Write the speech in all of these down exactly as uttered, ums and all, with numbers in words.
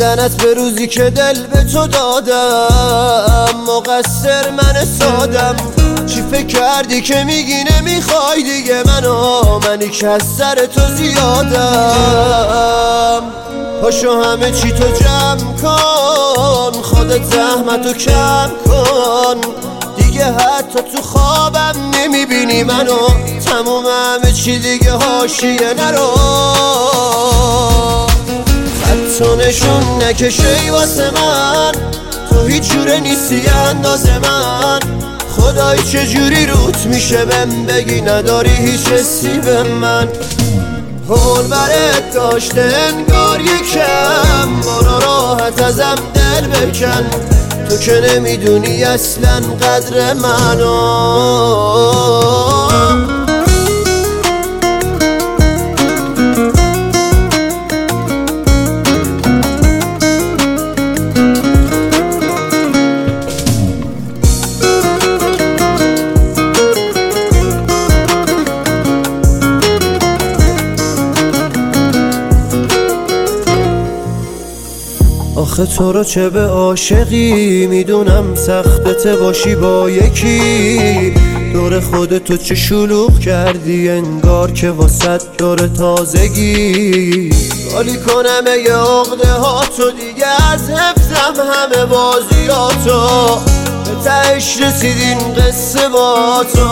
لعنت به روزی که دل به تو دادم، مقصر من سادم. چی فکر کردی که میگی نمیخوای دیگه منو، منی که از سر تو زیادم. پاشو همه چی تو جمع کن، خودت زحمتو کم کن دیگه، حتی تو خوابم نمیبینی منو. تموم همه چی دیگه حاشیه نرو، خط و نشون نکشی واسه من، تو هیچ جوره نیستی اندازه من. خدای چجوری روت میشه بهم بگی نداری هیچ حسی به من. حول برت داشته انگار یکم، برو راحت ازم دل بکن، تو که نمیدونی اصلا قدر منو. آخه تو رو چه به عاشقی، میدونم سختته باشی با یکی. دور خودتو چه شلوغ کردی، انگار که واسط دور تازگی. خالی کنم یه عقده ها تو دیگه، از حفظم همه بازیاتو، به تهش رسیدین قصه با تو.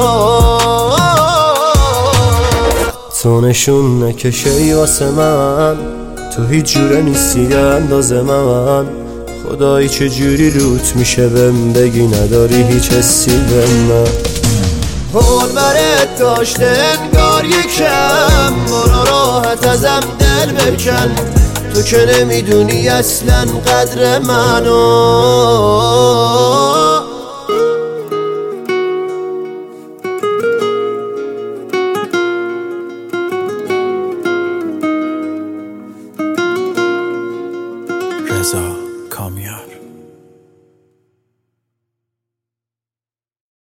تو نشون نکشی واسه من، تو هیچ جوره نیستی اندازه من. خدایی چجوری روت میشه بهم بگی نداری هیچ حسی به من. حول برت داشته انگار یکم، برو راحت ازم دل بکن، تو که نمیدونی اصلا قدر منو.